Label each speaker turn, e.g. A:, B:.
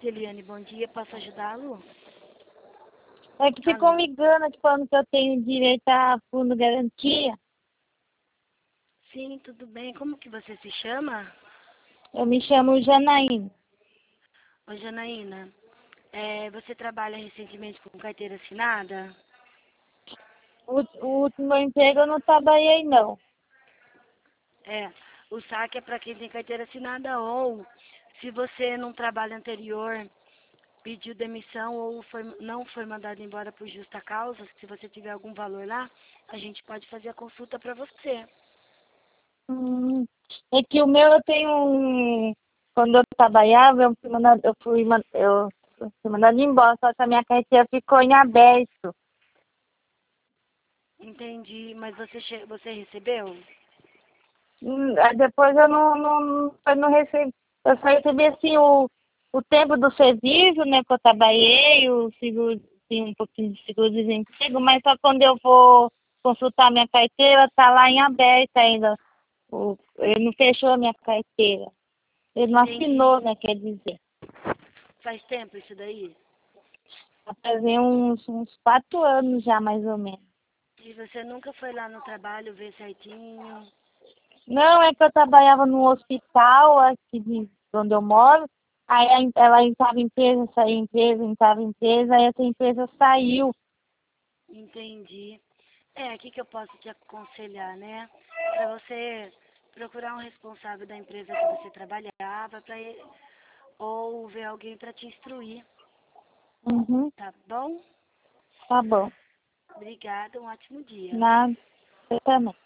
A: Eliane, bom dia. Posso ajudá-lo?
B: É que ficou me ligando, falando que eu tenho direito a fundo garantia.
A: Sim, tudo bem. Como que você se chama?
B: Eu me chamo Janaína.
A: Ô, Janaína, você trabalha recentemente com carteira assinada?
B: O último emprego eu não trabalhei, não.
A: É, o saque é para quem tem carteira assinada ou, se você num trabalho anterior pediu demissão ou não foi mandado embora por justa causa, se você tiver algum valor lá, a gente pode fazer a consulta para você.
B: É que o meu eu tenho Quando eu trabalhava, eu fui mandada embora, só que a minha carteira ficou em aberto.
A: Entendi, mas você recebeu?
B: Aí depois eu não recebi. Eu só recebi assim o tempo do serviço, né, que eu trabalhei, o seguro, assim, um pouquinho de seguro-desemprego, mas só quando eu vou consultar minha carteira, tá lá em aberto ainda. Ele não fechou a minha carteira. Ele não
A: Entendi.
B: assinou, né, quer dizer.
A: Faz tempo isso daí?
B: Vai fazer uns 4 anos já, mais ou menos.
A: E você nunca foi lá no trabalho ver certinho?
B: Não, é que eu trabalhava num hospital aqui onde eu moro. Aí ela entrava empresa, saía empresa, entrava empresa, aí essa empresa saiu.
A: Entendi. O que que eu posso te aconselhar, né? Para você procurar um responsável da empresa que você trabalhava, ou ver alguém para te instruir,
B: Uhum,
A: tá bom?
B: tá bom.
A: Obrigada, um ótimo dia.
B: Nada, você também.